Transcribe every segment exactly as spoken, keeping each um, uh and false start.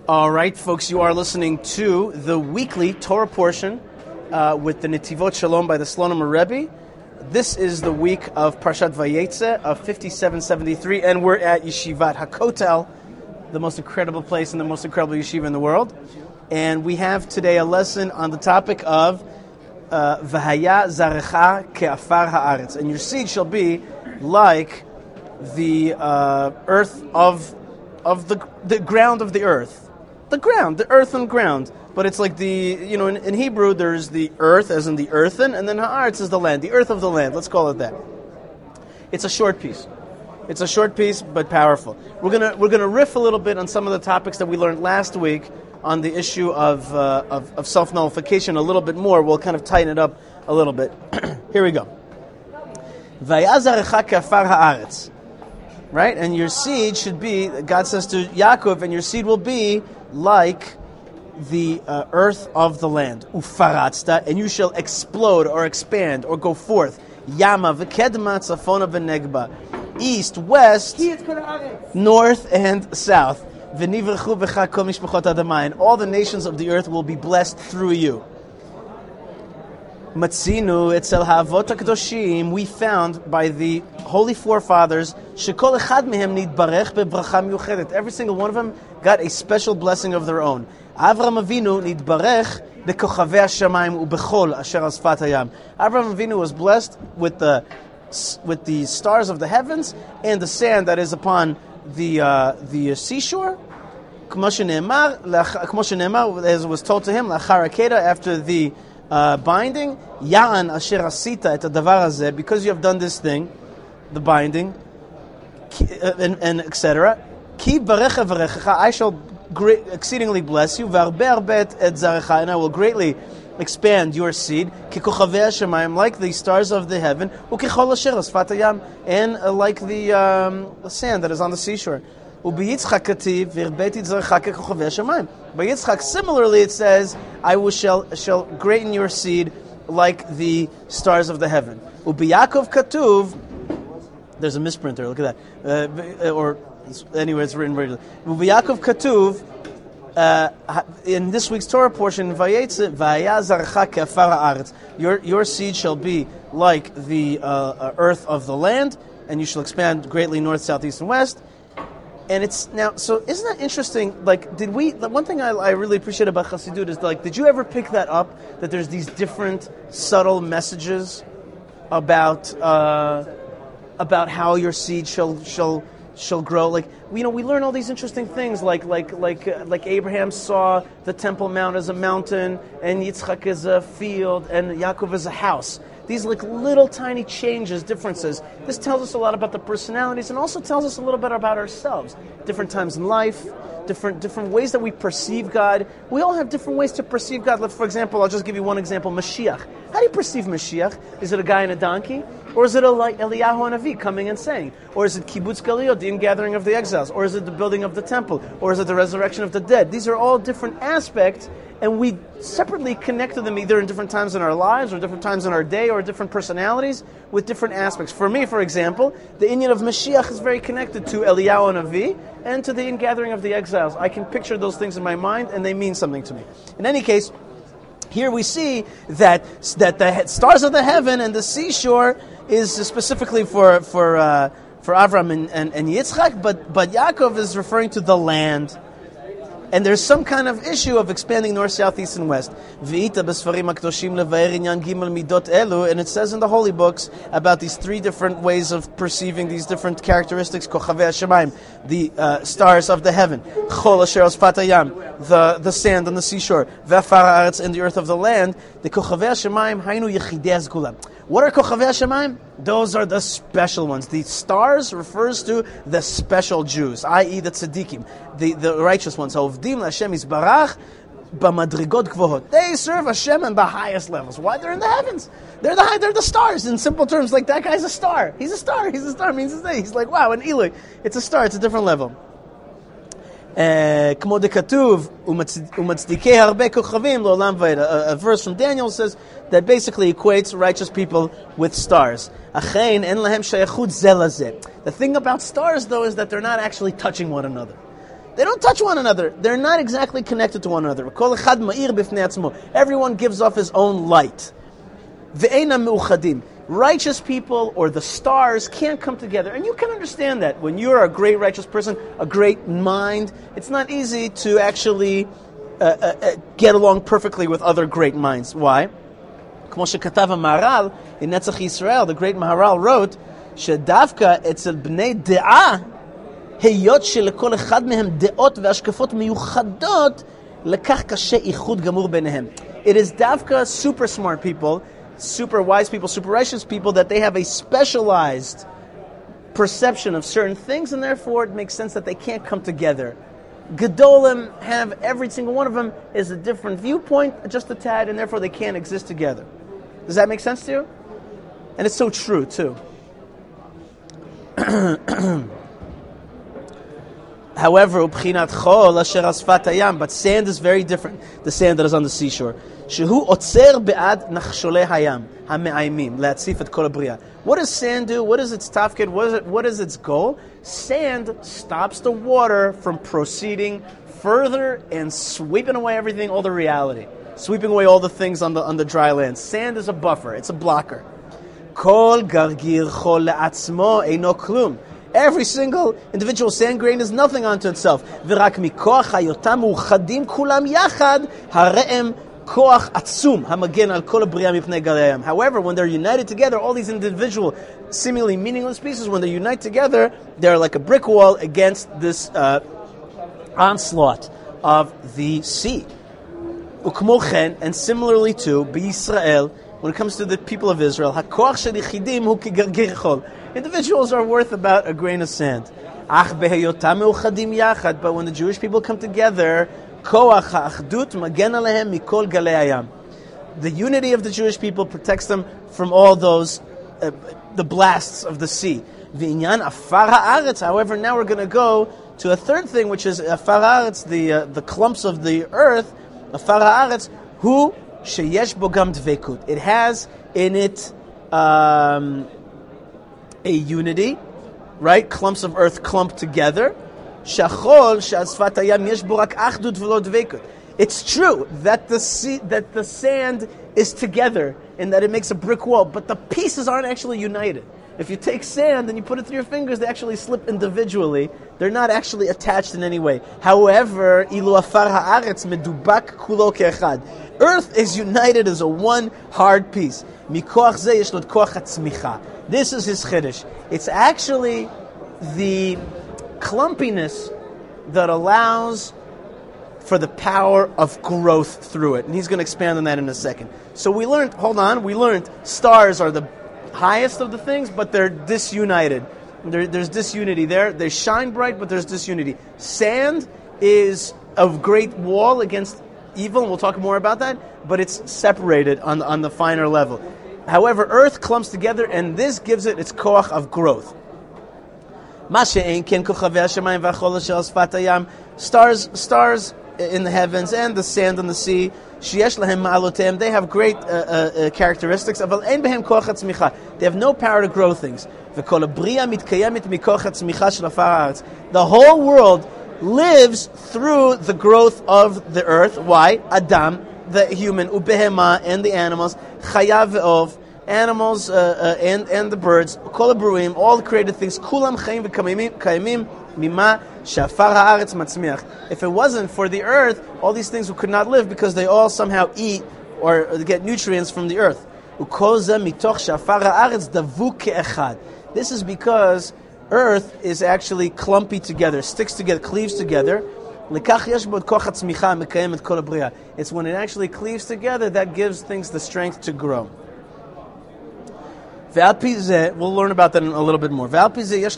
All right, folks, you are listening to the weekly Torah portion uh, with the Netivot Shalom by the Slonim Rebbe. This is the week of Parshat Vayetze of fifty-seven seventy-three, and we're at Yeshivat HaKotel, the most incredible place and the most incredible yeshiva in the world. And we have today a lesson on the topic of uh, V'haya zarecha ke'afar ha'aretz, and your seed shall be like the uh, earth of of the the ground of the earth. The ground, the earthen ground. But it's like the, you know, in, in Hebrew there's the earth, as in the earthen, and then ha'aretz is the land, the earth of the land. Let's call it that. It's a short piece. It's a short piece, but powerful. We're gonna we're gonna riff a little bit on some of the topics that we learned last week on the issue of uh, of, of self nullification a little bit more. We'll kind of tighten it up a little bit. Here we go. Vayazarecha kafar ha'aretz. Right, and your seed should be. God says to Yaakov, and your seed will be like the uh, earth of the land. Ufaratzta, and you shall explode or expand or go forth. Yama v'kedma tzafona v'negba, east, west, north, and south. V'nivrechu b'cha kol mishpachot adama, and all the nations of the earth will be blessed through you. Matzinu etzel ha'avot hakadoshim, we found by the holy forefathers, shekol echad mehem nitbarech bebracha miyuchedet. Every single one of them got a special blessing of their own. Avram Avinu nitbarech bekochavei hashamayim ubechol asher al sfat hayam. Avram Avinu was blessed with the with the stars of the heavens and the sand that is upon the uh, the seashore. Kmo shene'emar, kmo shene'emar, as was told to him, lachar hakeda, after the Uh, binding, Ya'an asher asita et hadavar hazeh, because you have done this thing, the binding, and, and et cetera. Ki barecha varechecha, I shall great, exceedingly bless you. V'arbe arbet et zarecha, and I will greatly expand your seed. Ki kochavei hashamayim, like the stars of the heaven. U'kichol asher asfat hayam, and uh, like the, um, the sand that is on the seashore. U'biyitzchak kativ v'arbeti zarecha kekochavei hashamayim. By Yitzchak, similarly, it says, I will shall shall greaten your seed like the stars of the heaven. Ubi Yaakov katuv, there's a misprint there, look at that. Uh, or, anyway, it's written very Ubi Yaakov katuv, uh, in this week's Torah portion, Vayetze, Vaya zarecha ke'afar ha'aretz. Your your seed shall be like the uh, earth of the land, and you shall expand greatly north, south, east, and west. And it's now, so isn't that interesting? Like, did we, the one thing I, I really appreciate about Chassidut is, like, did you ever pick that up? That there's these different subtle messages about, uh, about how your seed shall, shall, shall grow. Like, you know, we learn all these interesting things, like, like, like, uh, like Abraham saw the Temple Mount as a mountain, and Yitzchak as a field, and Yaakov as a house. These like little tiny changes, differences. This tells us a lot about the personalities and also tells us a little bit about ourselves. Different times in life, different different ways that we perceive God. We all have different ways to perceive God. Like, for example, I'll just give you one example, Mashiach. How do you perceive Mashiach? Is it a guy in a donkey? Or is it a, like Eliyahu Hanavi coming and saying? Or is it Kibbutz Galil, the ingathering of the exiles? Or is it the building of the temple? Or is it the resurrection of the dead? These are all different aspects, and we separately connect to them either in different times in our lives or different times in our day or different personalities with different aspects. For me, for example, the inyan of Mashiach is very connected to Eliyahu Hanavi and to the ingathering of the exiles. I can picture those things in my mind, and they mean something to me. In any case, here we see that that the stars of the heaven and the seashore is specifically for for uh, for Avram and, and, and Yitzchak, but but Yaakov is referring to the land. And there's some kind of issue of expanding north, south, east, and west. And it says in the holy books about these three different ways of perceiving these different characteristics. The uh, stars of the heaven, the the sand on the seashore, and the earth of the land. What are Kochavei Hashamayim? Those are the special ones. The stars refers to the special Jews, that is the tzaddikim, the, the righteous ones. Hovdim Hashem Yisbarach b'madrigot gvohot. They serve Hashem in the highest levels. Why? They're in the heavens. They're the high, they're the stars. In simple terms, like that guy's a star. He's a star. He's a star. Means his name. He's like, wow, an Eloi. It's a star. It's a different level. כמו דכתוב, ומצדיקי הרבה כוכבים לעולם ועד. A verse from Daniel says that basically equates righteous people with stars. אכן, אין להם שייכות זה לזה. The thing about stars, though, is that they're not actually touching one another. They don't touch one another. They're not exactly connected to one another. Everyone gives off his own light. Righteous people or the stars can't come together. And you can understand that. When you're a great righteous person, a great mind, it's not easy to actually uh, uh, uh, get along perfectly with other great minds. Why? כמו שכתב המהר"ל, in Netzach Yisrael, the great Maharal wrote, שדווקא אצל בני דעה, היות שלכל אחד מהם דעות והשקפות מיוחדות, לכך קשה איחוד גמור ביניהם. It is dafka super smart people, super wise people, super righteous people, that they have a specialized perception of certain things, and therefore it makes sense that they can't come together. Gedolim have, every single one of them is a different viewpoint, just a tad, and therefore they can't exist together. Does that make sense to you? And it's so true, too. However, ubchinat chol asher asfat hayam, but sand is very different. The sand that is on the seashore. Shehu otzer be'ad nachshole hayam hame'aimim le'atzif et kol habriya. What does sand do? What is its tafkid? What is it? What is its goal? Sand stops the water from proceeding further and sweeping away everything, all the reality, sweeping away all the things on the on the dry land. Sand is a buffer. It's a blocker. Kol gargir chol le'atzmo eino klum. Every single individual sand grain is nothing unto itself. V'rak mikoach hayotam u'chadim kulam yachad hare'em koach atzum hamagen al kol habriya mipnei galayim. However, when they're united together, all these individual, seemingly meaningless pieces, when they unite together, they're like a brick wall against this uh, onslaught of the sea. Ukmochen, and similarly too, b'Yisrael, when it comes to the people of Israel, hakoach shel yichidim hu kigargir chol. Individuals are worth about a grain of sand. But when the Jewish people come together, the unity of the Jewish people protects them from all those, uh, the blasts of the sea. However, now we're going to go to a third thing, which is afar haaretz, the uh, the clumps of the earth. Afar haaretz, hu sheyesh bo gam dvekut. It has in it um, a unity, right? Clumps of earth clumped together. Shachol she'asfat hayam yesh bo rak achdut v'lo dvekut. It's true that the sea, that the sand is together and that it makes a brick wall, but the pieces aren't actually united. If you take sand and you put it through your fingers, they actually slip individually. They're not actually attached in any way. However, ilu afar haaretz medubak kulo ke'echad. Earth is united as a one hard piece. Mikoach ze yesh lo koach hatzmicha. This is his chiddush. It's actually the clumpiness that allows for the power of growth through it. And he's going to expand on that in a second. So we learned, hold on, we learned stars are the highest of the things, but they're disunited. There, there's disunity there. They shine bright, but there's disunity. Sand is a great wall against evil, and we'll talk more about that, but it's separated on, on the finer level. However, earth clumps together, and this gives it its koach of growth. Stars, stars in the heavens and the sand on the sea, they have great uh, uh, characteristics. They have no power to grow things. The whole world lives through the growth of the earth. Why? Adam, the human, ubehema, and the animals, chayav ve'ov, animals uh, uh, and and the birds, kol habruim, all the created things, kulam chayim v'kayimim mima shafar haaretz matzmiach. If it wasn't for the earth, all these things could not live because they all somehow eat or get nutrients from the earth. Ukol zeh mitoch shafar haaretz davu ke'echad. This is because earth is actually clumpy together, sticks together, cleaves together. It's when it actually cleaves together that gives things the strength to grow. We'll learn about that in a little bit more. When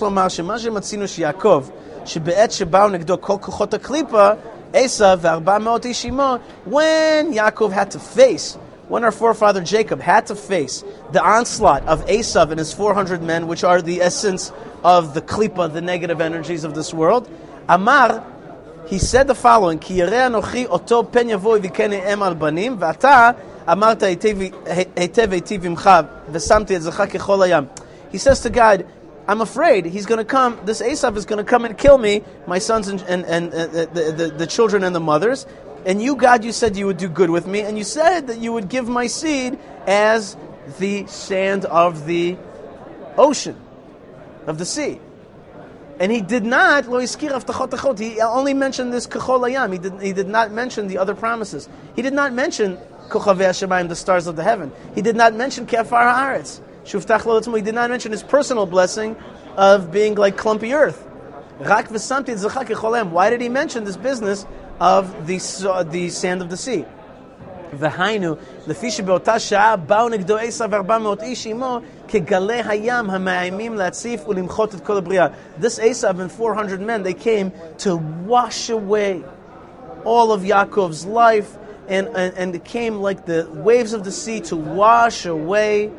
Yaakov had to face, when our forefather Jacob had to face the onslaught of Esav and his four hundred men, which are the essence of the klipa, the negative energies of this world, Amar, he said the following: Ki yereh anochi oto pen yavo vikene em al banim, v'ata amarta heitev heitiv imcha v'samti et zachak kechol hayam. He says to God, I'm afraid he's going to come, this Esav is going to come and kill me, my sons and, and, and uh, the, the, the children and the mothers. And you, God, you said you would do good with me, and you said that you would give my seed as the sand of the ocean, of the sea. And he did not, lo iskir avtachot achot, he only mentioned this kachol hayam. He did, he did not mention the other promises. He did not mention kochavei hashamayim, the stars of the heaven. He did not mention kefar haaretz, shuftach lo l'tzmo. He did not mention his personal blessing of being like clumpy earth. Rak v'samti tzachak kechol hayam. Why did he mention this business of the, uh, the sand of the sea? והיינו, לפי שבאותה שעה באו נגדו עשב ארבע מאות איש עמו כגלי הים המאיימים להציף ולמחות את כל הבריאה. This Esav and four hundred men, they came to wash away all of Yaakov's life, and, and, and it came like the waves of the sea to wash away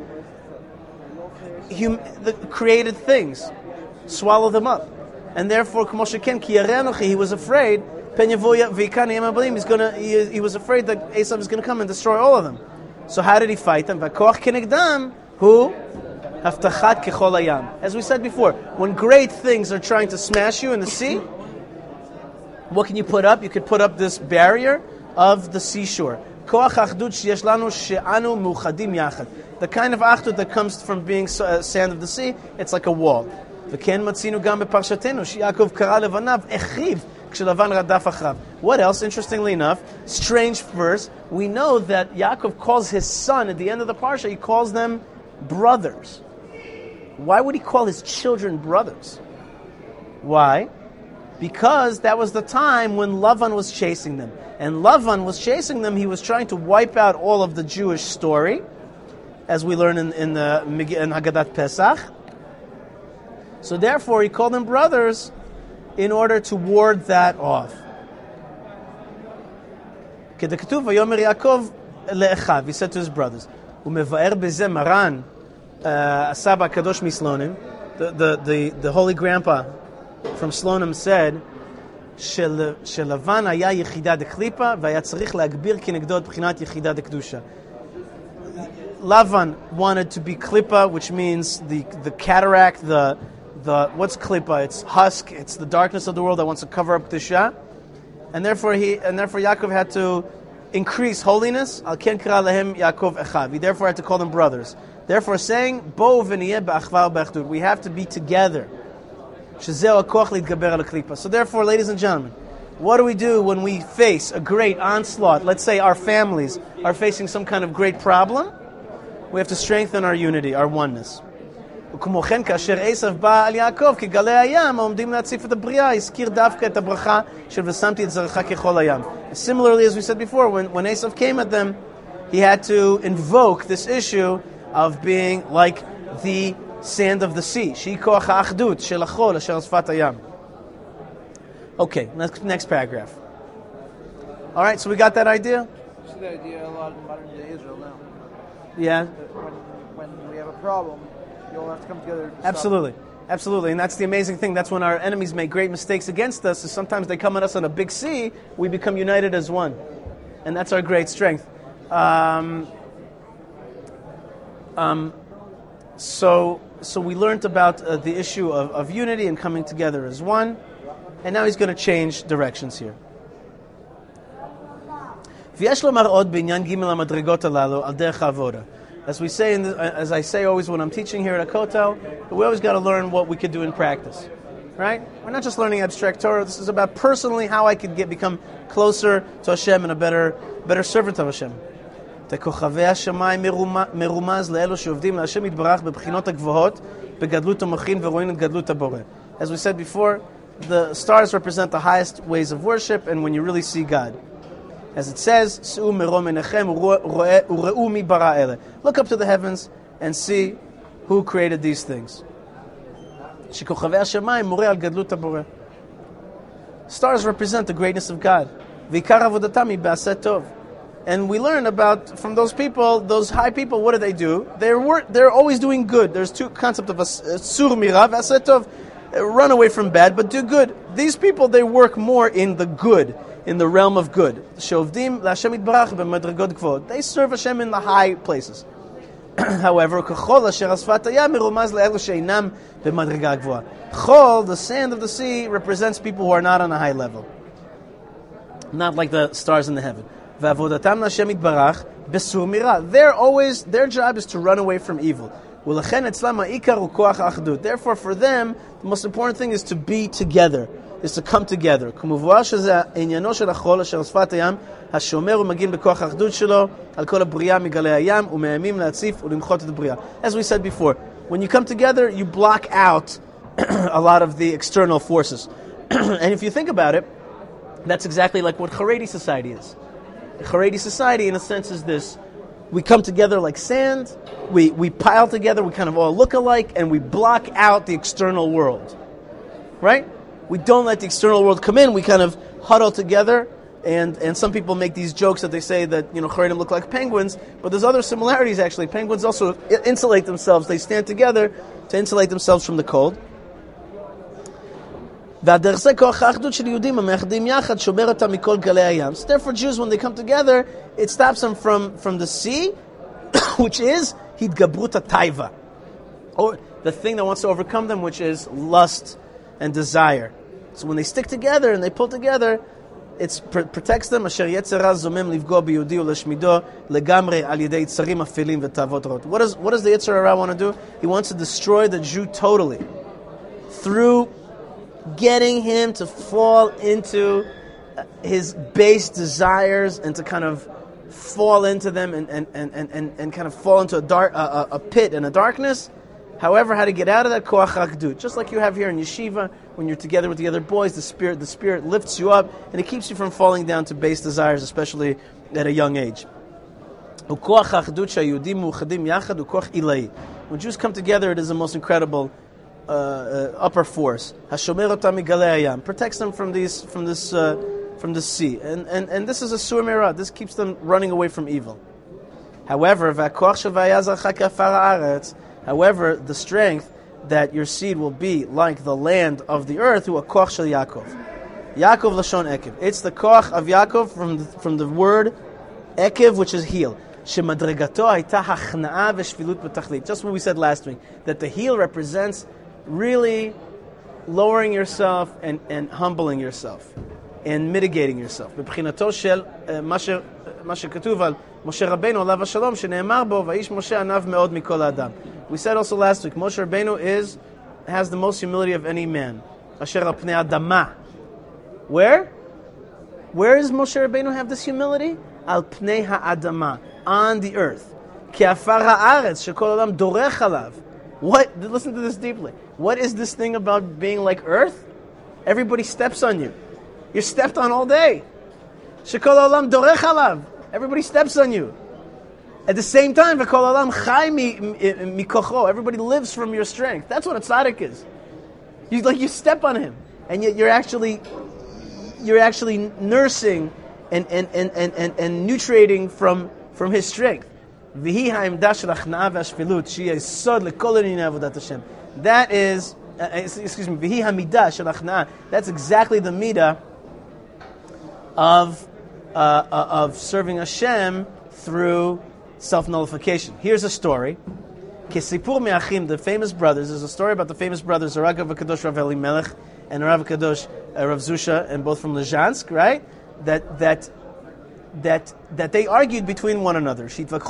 hum, the created things, swallow them up. And therefore, he was afraid. He's gonna, he, he was afraid that Esav is going to come and destroy all of them. So how did he fight them? Who? As we said before, when great things are trying to smash you in the sea, what can you put up? You could put up this barrier of the seashore. The kind of achdut that comes from being uh, sand of the sea, it's like a wall. What else? Interestingly enough, strange verse, we know that Yaakov calls his son, at the end of the parsha, he calls them brothers. Why would he call his children brothers? Why? Because that was the time when Lavan was chasing them. And Lavan was chasing them, he was trying to wipe out all of the Jewish story, as we learn in, in, the, in Haggadat Pesach. So therefore, he called them brothers in order to ward that off. He said to his brothers, Maran, Asaba Kadosh Mislonim, the, the, the, the holy grandpa from Slonim said, שלבן היה יחידה דקליפה והיה צריך להגביר כנגדו את בחינת יחידה דקדושה. Lavan wanted to be klipa, which means the, the cataract, the The what's klipa? It's husk. It's the darkness of the world that wants to cover up Kedusha, and therefore he and therefore Yaakov had to increase holiness. Al ken kara lehem Yaakov echav. He therefore had to call them brothers. Therefore, saying bo v'niyeh ba'achvar b'achdut, we have to be together. Shezeh hakoch litgaber al klipa. So therefore, ladies and gentlemen, what do we do when we face a great onslaught? Let's say our families are facing some kind of great problem. We have to strengthen our unity, our oneness. וכמו כן, כאשר עשב בא על יעקב, כגלי הים, העומדים להציף את הבריאה, הזכיר דווקא את הברכה של ושמתי את זרעך ככל הים. Similarly, as we said before, when, when Esav came at them, he had to invoke this issue of being like the sand of the sea. שהיא כוח האחדות של החול אשר על שפת הים. Okay, next, next paragraph. All right, so we got that idea? You see that idea a lot in modern day Israel now. Yeah. When, when we have a problem, you all have to come together. To Absolutely. Absolutely. And that's the amazing thing. That's when our enemies make great mistakes against us, is sometimes they come at us on a big sea, we become united as one. And that's our great strength. Um, um, so so we learned about uh, the issue of, of unity and coming together as one. And now he's going to change directions here. ויש לומר עוד בעניין ג' המדרגות הללו על דרך העבודה. As we say, in the, as I say always when I'm teaching here at Akoto, we always got to learn what we could do in practice, right? We're not just learning abstract Torah. This is about personally how I could get become closer to Hashem and a better, better servant of Hashem. כוכבי השמיים מרומז לאלו שעובדים להשם יתברך בבחינות הגבוהות בגדלות המוחין ורואים את גדלות הבורא. As we said before, the stars represent the highest ways of worship, and when you really see God. As it says, look up to the heavens and see who created these things. Stars represent the greatness of God. And we learn about, from those people, those high people, what do they do? They're, they're always doing good. There's two concepts of sur mirav, asetov, run away from bad, but do good. These people, they work more in the good, in the realm of good. They serve Hashem in the high places. However, כחול אשר על שפת הים מרומז לאלו שאינם במדרגה גבוהה. Chol, the sand of the sea, represents people who are not on a high level. Not like the stars in the heaven. ועבודתם להשם יתברך בסור מרע. They're always, their job is to run away from evil. ולכן אצלם העיקר הוא כוח האחדות. Therefore, for them, the most important thing is to be together, is to come together. כמובן שזה עניינו של החול אשר על שפת הים, השומר ומגין בכוח האחדות שלו על כל הבריאה מגלי הים ומאיימים להציף ולמחות את הבריאה. As we said before, when you come together, you block out a lot of the external forces. And if you think about it, that's exactly like what Haredi society is. Haredi society, in a sense, is this. We come together like sand, we, we pile together, we kind of all look alike, and we block out the external world. Right? We don't let the external world come in, we kind of huddle together, and, and some people make these jokes that they say that, you know, Haredim look like penguins, but there's other similarities actually. Penguins also insulate themselves, they stand together to insulate themselves from the cold. So therefore Jews, when they come together, it stops them from, from the sea, which is Hidgabruta Taiva, or the thing that wants to overcome them, which is lust and desire. So when they stick together and they pull together, it pr- protects them. What is, what is the Yetzer Hara want to do? He wants to destroy the Jew totally through getting him to fall into his base desires and to kind of fall into them and, and, and, and, and kind of fall into a dark a, a pit and a darkness. However, how to get out of that koach hakdut, just like you have here in yeshiva, when you're together with the other boys, the spirit the spirit lifts you up and it keeps you from falling down to base desires, especially at a young age. When Jews come together, it is the most incredible Uh, uh, upper force. Hashomer otam migalei hayam, protects them from these from this uh, from the sea, and and and this is a sur merah. This keeps them running away from evil. However, v'akoach shavayazarcha kafar haaretz. However, the strength that your seed will be like the land of the earth, who a koach shel Yaakov. Yaakov lashon ekev. It's the koach of Yaakov from the, from the word ekev, which is heel. Shemadregato hayta hachna'a v'shvilut b'tachlit. Just what we said last week, that the heel represents really lowering yourself and, and humbling yourself and mitigating yourself. מבחינתו של מה שכתוב על משה רבנו עליו השלום שנאמר בו ואיש משה ענב מאוד מכל האדם. We said also last week, Moshe Rabbeinu is has the most humility of any man. אשר על פני אדמה. Where? Where does Moshe Rabbeinu have this humility? על פני האדמה, on the earth. כי עפר הארץ שכל העולם דורך עליו. What? Listen to this deeply. What is this thing about being like earth? Everybody steps on you. You're stepped on all day. Shekol olam dorech alav. Everybody steps on you. At the same time, v'kol olam chai mikocho. Everybody lives from your strength. That's what a tzaddik is. You like you step on him, and yet you're actually you're actually nursing and and and and and, and nutriting from from his strength. That is, uh, excuse me, that's exactly the midah of uh, uh, of serving Hashem through self-nullification. Here's a story. The famous brothers, there's a story about the famous brothers, Rav Kadosh Rav Elimelech and Rav Kadosh uh, Rav Zusha, and both from Lezhansk, right? That that that that they argued between one another. What is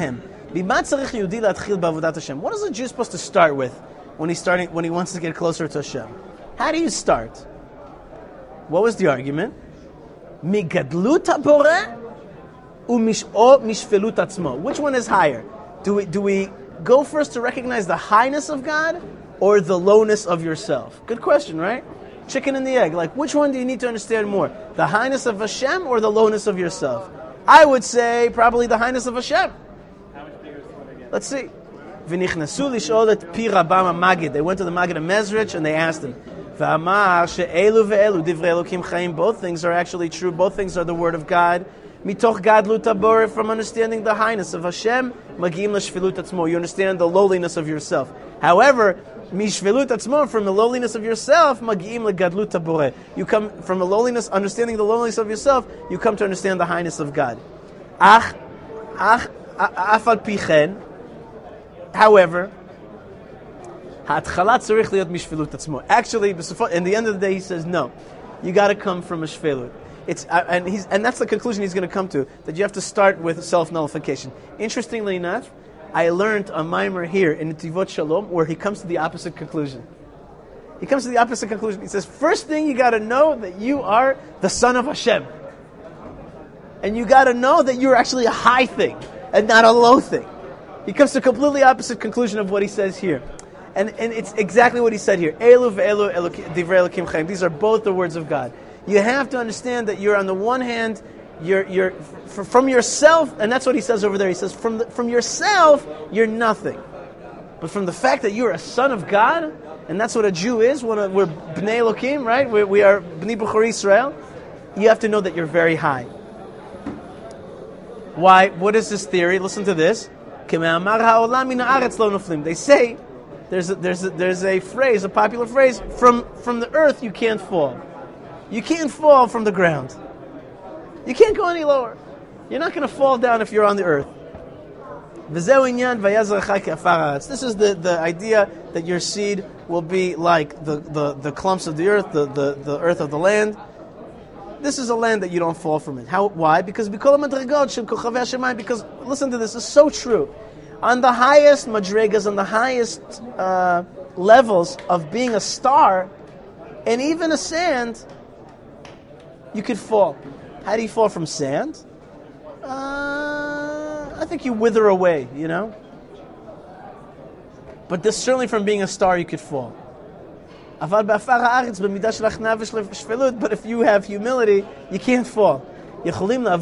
a Jew supposed to start with when he's starting when he wants to get closer to Hashem? How do you start? What was the argument? Which one is higher? Do we do we go first to recognize the highness of God or the lowness of yourself? Good question, right? Chicken and the egg. Like, which one do you need to understand more? The highness of Hashem or the lowness of yourself? I would say probably the highness of Hashem. How much bigger is one again? Let's see. V'nichnasu lish'ol et pi Rabam HaMagid. They went to the Magid of Mezrich and they asked him, V'amar she'elu ve'elu divrei Elokim chaim. Both things are actually true. Both things are the word of God. Mitoch gadlut haboreh, from understanding the highness of Hashem, magim l'shvilut atzmo. You understand the lowliness of yourself. However, mishvilut atzmo, from the lowliness of yourself, magim legadlut haboreh. You come from the lowliness, understanding the lowliness of yourself, you come to understand the highness of God. Ach, ach, af al pichen, However, actually, in the end of the day, he says, no, you got to come from a shvelut. It's, uh, and, he's, and that's the conclusion he's going to come to, that you have to start with self-nullification. Interestingly enough, I learned a mimer here in Netivot Shalom where he comes to the opposite conclusion. He comes to the opposite conclusion. He says, first thing you got to know that you are the son of Hashem. And you got to know that you're actually a high thing and not a low thing. He comes to a completely opposite conclusion of what he says here. And, and it's exactly what he said here. Elu ve'elu divrei Elokim chaim. These are both the words of God. You have to understand that you're on the one hand, you're, you're f- from yourself, and that's what he says over there. He says, from the, from yourself, you're nothing. But from the fact that you're a son of God, and that's what a Jew is, when a, we're Bnei Elokim, right? We, we are Bnei B'chor Yisrael. You have to know that you're very high. Why? What is this theory? Listen to this. They say, there's a, there's a, there's a phrase, a popular phrase, from, from the earth you can't fall. You can't fall from the ground. You can't go any lower. You're not going to fall down if you're on the earth. This is the, the idea that your seed will be like the, the, the clumps of the earth, the, the, the earth of the land. This is a land that you don't fall from it. How? Why? Because because listen to this, it's so true. On the highest madrigas, on the highest uh, levels of being a star, and even a sand, you could fall. How do you fall from sand? Uh, I think you wither away, you know? But this, certainly from being a star, you could fall. But if you have humility, you can't fall. You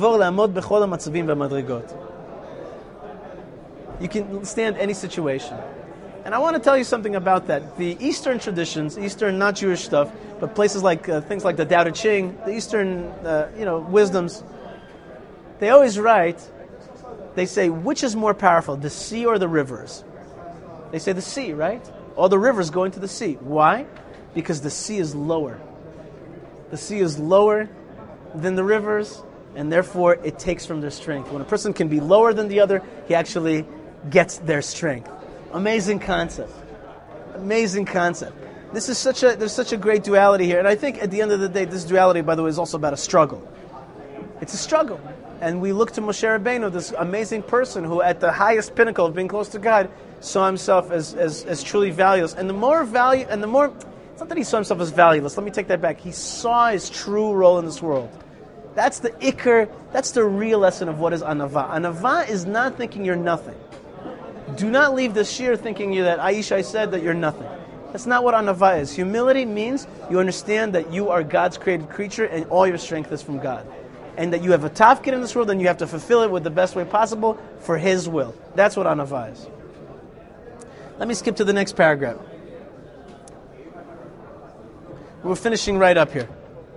can stand any situation. And I want to tell you something about that. The Eastern traditions, Eastern not Jewish stuff, but places like uh, things like the Tao Te Ching, the Eastern, uh, you know, wisdoms, they always write, they say, which is more powerful, the sea or the rivers? They say the sea, right? All the rivers going to the sea. Why? Because the sea is lower. The sea is lower than the rivers, and therefore it takes from their strength. When a person can be lower than the other, he actually gets their strength. Amazing concept. Amazing concept. This is such a there's such a great duality here, and I think at the end of the day, this duality, by the way, is also about a struggle. It's a struggle, and we look to Moshe Rabbeinu, this amazing person who, at the highest pinnacle of being close to God, saw himself as as, as truly valueless. And the more value, and the more, it's not that he saw himself as valueless. Let me take that back. He saw his true role in this world. That's the ikar. That's the real lesson of what is anava. Anava is not thinking you're nothing. Do not leave this shir thinking you that Aisha said that you're nothing. That's not what anava is. Humility means you understand that you are God's created creature and all your strength is from God. And that you have a tafkid in this world and you have to fulfill it with the best way possible for His will. That's what anava is. Let me skip to the next paragraph. We're finishing right up here.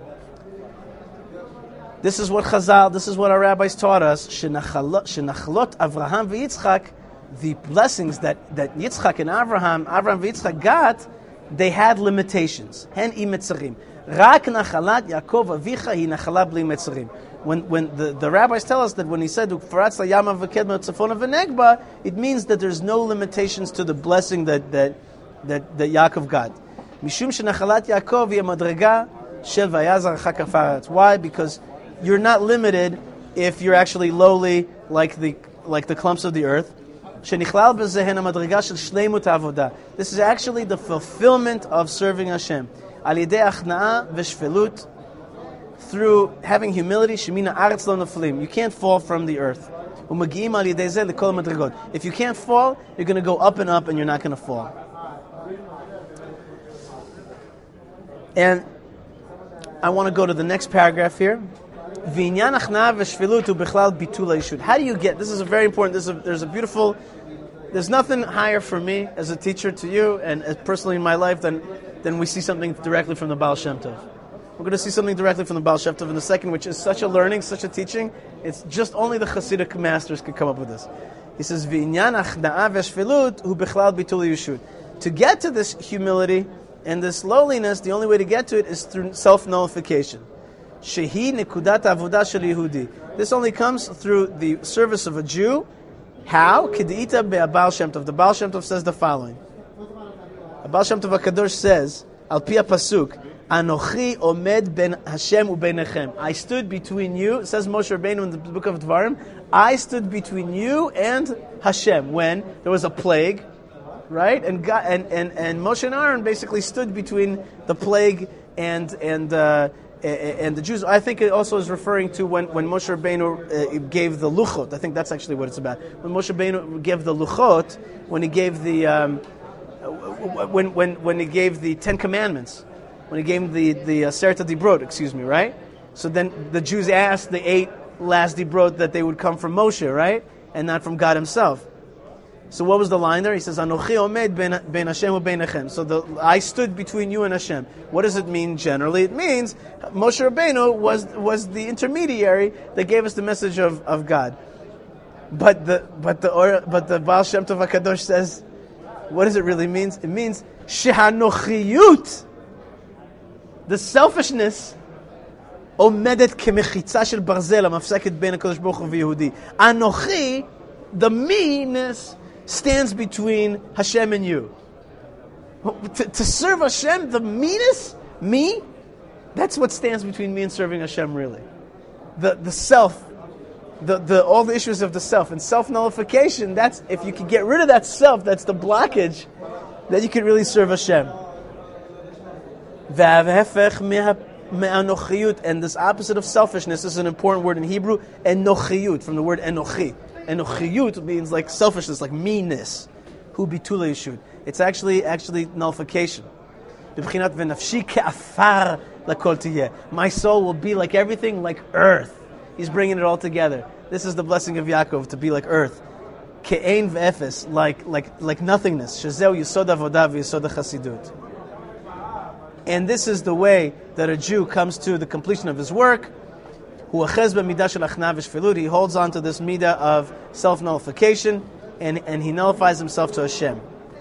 This is what Chazal, this is what our rabbis taught us. Shenachlot Avraham v'Yitzchak, the blessings that, that Yitzchak and Avraham, Avraham v'Yitzchak got, they had limitations. Hen I Metzarim. Rak nachalat Yaakov avicha hi nachala bli Metzarim. When when the, the rabbis tell us that when he said U'kfaratz layama v'kedma tzafona v'negba, it means that there's no limitations to the blessing that that that, that Yaakov got. Mishum shenachalat Yaakov hi madrega shel vayazar chakav haaretz. Why? Because you're not limited if you're actually lowly like the like the clumps of the earth. This is actually the fulfillment of serving Hashem. Through having humility, you can't fall from the earth. If you can't fall, you're going to go up and up and you're not going to fall. And I want to go to the next paragraph here. How do you get, this is a very important, this is a, there's a beautiful, there's nothing higher for me as a teacher to you and as personally in my life than, than we see something directly from the Baal Shem Tov. We're going to see something directly from the Baal Shem Tov in a second, which is such a learning, such a teaching. It's just only the Hasidic masters could come up with this. He says, to get to this humility and this lowliness, the only way to get to it is through self-nullification. Shehi nekudat avodah shel Yehudi. This only comes through the service of a Jew, How? K'de'ita be'abal Shem Tov. The Baal Shem Tov says the following. The Baal Shem Tov HaKadosh says, Al Pi HaPasuk, Anochi omed ben Hashem u'beinechem. I stood between you, it says Moshe Rabbeinu in the book of Dvarim, I stood between you and Hashem when there was a plague, right? And God, and, and, and Moshe and Aaron basically stood between the plague and and uh, and the Jews. I think it also is referring to when, when Moshe Rabbeinu uh, gave the luchot. I think that's actually what it's about. When Moshe Rabbeinu gave the luchot, when he gave the um, when when when he gave the Ten Commandments, when he gave the the uh, Serta Dibrot, excuse me, right? So then the Jews asked the eight last Dibrot that they would come from Moshe, right, and not from God Himself. So what was the line there? He says, Anochi omed ben, ben Hashem u'beinechem. So the, I stood between you and Hashem. What does it mean generally? It means Moshe Rabbeinu was was the intermediary that gave us the message of, of God. But the but the but the Baal Shem Tov HaKadosh says, what does it really mean? It means shehanochiyut, the selfishness, omedet kemechitza shel barzel hamafseket ben HaKadosh Baruch Hu v'Yehudi. Anochi, the meanness, stands between Hashem and you. To, to serve Hashem, the meanest, me, that's what stands between me and serving Hashem, really. The the self, the, the all the issues of the self, and self-nullification, that's, if you can get rid of that self, that's the blockage, then you can really serve Hashem. And this opposite of selfishness is an important word in Hebrew, enochiyut, from the word enochi. Enochiyut means like selfishness, like meanness. Hu bitula yishud. It's actually actually nullification. My soul will be like everything, like earth. He's bringing it all together. This is the blessing of Yaakov, to be like earth. Ke'ein ve'efes, like like like nothingness. Shezeu yisod avodah v'yisod chasidut. And this is the way that a Jew comes to the completion of his work. He holds on to this midah of self-nullification, and, and he nullifies himself to Hashem.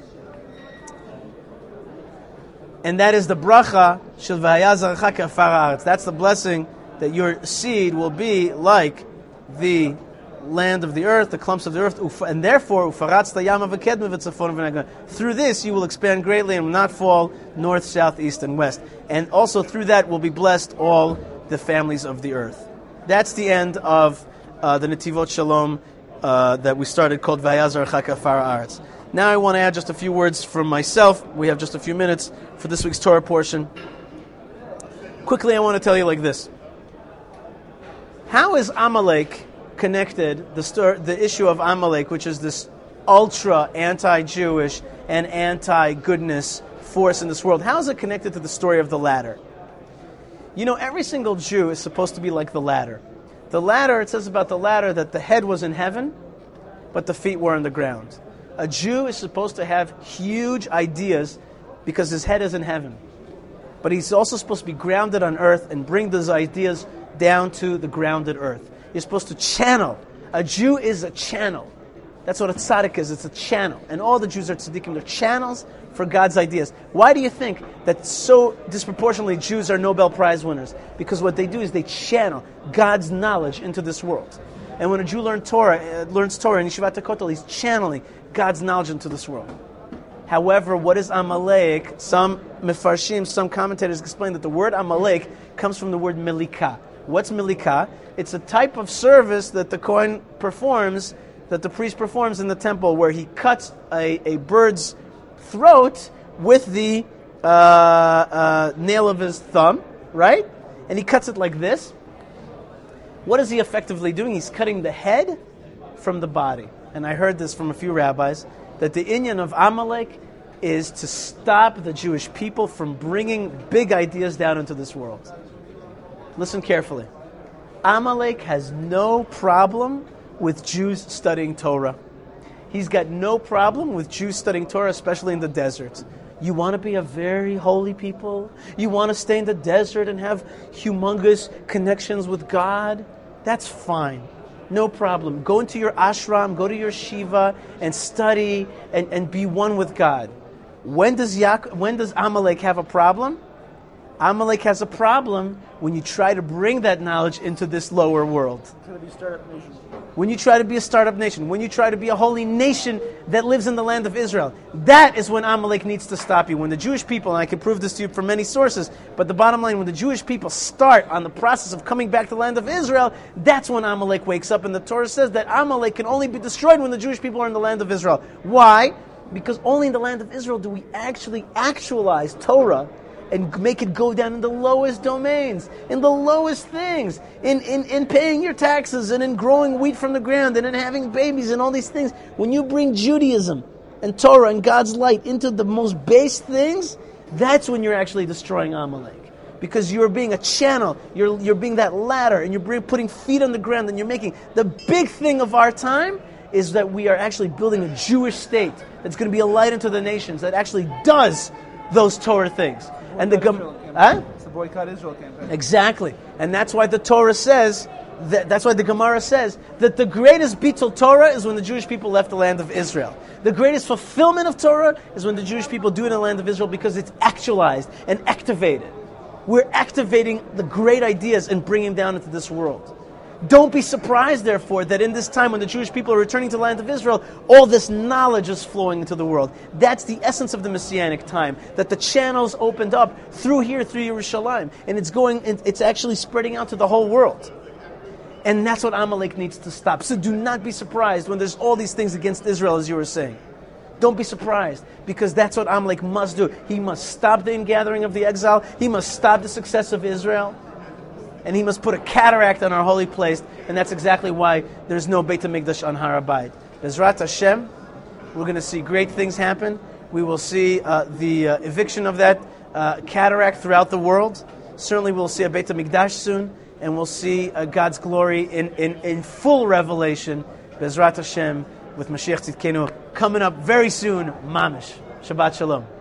And that is the bracha shel v'haya zarecha ka'afar haaretz. That's the blessing that your seed will be like the land of the earth, the clumps of the earth, and therefore ufaratz yama v'kedma v'tzafon v'naga. Through this you will expand greatly and will not fall north, south, east, and west. And also through that will be blessed all the families of the earth. That's the end of uh, the Netivot Shalom uh, that we started, called V'haya zarecha ka'afar haaretz. Now I want to add just a few words from myself. We have just a few minutes for this week's Torah portion. Quickly, I want to tell you like this. How is Amalek connected, the stor- the issue of Amalek, which is this ultra anti-Jewish and anti-goodness force in this world, how is it connected to the story of the ladder? You know, every single Jew is supposed to be like the ladder. The ladder, it says about the ladder that the head was in heaven, but the feet were on the ground. A Jew is supposed to have huge ideas because his head is in heaven. But he's also supposed to be grounded on earth and bring those ideas down to the grounded earth. You're supposed to channel. A Jew is a channel. That's what a tzaddik is. It's a channel. And all the Jews are tzaddikim. They're channels for God's ideas. Why do you think that so disproportionately Jews are Nobel Prize winners? Because what they do is they channel God's knowledge into this world. And when a Jew learns Torah, uh, learns Torah in Yeshivat HaKotel, he's channeling God's knowledge into this world. However, what is Amalek? Some mefarshim, some commentators explain that the word Amalek comes from the word melika. What's melika? It's a type of service that the Kohen performs, that the priest performs in the temple, where he cuts a, a bird's throat with the uh, uh, nail of his thumb, right? And he cuts it like this. What is he effectively doing? He's cutting the head from the body. And I heard this from a few rabbis, that the inyan of Amalek is to stop the Jewish people from bringing big ideas down into this world. Listen carefully. Amalek has no problem with Jews studying Torah. He's got no problem with Jews studying Torah, especially in the desert. You want to be a very holy people? You want to stay in the desert and have humongous connections with God? That's fine. No problem. Go into your ashram, go to your shiva, and study and, and be one with God. When does Yaak- when does Amalek have a problem? Amalek has a problem when you try to bring that knowledge into this lower world. It's going to be startup nation. When you try to be a startup nation, when you try to be a holy nation that lives in the land of Israel, that is when Amalek needs to stop you. When the Jewish people, and I can prove this to you from many sources, but the bottom line, when the Jewish people start on the process of coming back to the land of Israel, that's when Amalek wakes up. And the Torah says that Amalek can only be destroyed when the Jewish people are in the land of Israel. Why? Because only in the land of Israel do we actually actualize Torah and make it go down in the lowest domains, in the lowest things, in, in, in paying your taxes and in growing wheat from the ground and in having babies and all these things. When you bring Judaism and Torah and God's light into the most base things, that's when you're actually destroying Amalek. Because you're being a channel, you're, you're being that ladder, and you're bring, putting feet on the ground, and you're making the big thing of our time is that we are actually building a Jewish state that's going to be a light unto the nations, that actually does those Torah things. And the Boycott Gem- Israel huh? campaign. It's the Boycott Israel campaign. Exactly. And that's why the Torah says, that, that's why the Gemara says, that the greatest Bitul Torah is when the Jewish people left the land of Israel. The greatest fulfillment of Torah is when the Jewish people do it in the land of Israel because it's actualized and activated. We're activating the great ideas and bringing them down into this world. Don't be surprised, therefore, that in this time when the Jewish people are returning to the land of Israel, all this knowledge is flowing into the world. That's the essence of the Messianic time, that the channels opened up through here, through Yerushalayim, and it's going, it's actually spreading out to the whole world. And that's what Amalek needs to stop. So do not be surprised when there's all these things against Israel, as you were saying. Don't be surprised, because that's what Amalek must do. He must stop the ingathering of the exile. He must stop the success of Israel. And he must put a cataract on our holy place, and that's exactly why there's no Beit HaMikdash on Har HaBayit. Bezrat Hashem, we're going to see great things happen. We will see uh, the uh, eviction of that uh, cataract throughout the world. Certainly we'll see a Beit HaMikdash soon, and we'll see uh, God's glory in, in, in full revelation. Bezrat Hashem, with Mashiach Tzidkenu coming up very soon. Mamish. Shabbat Shalom.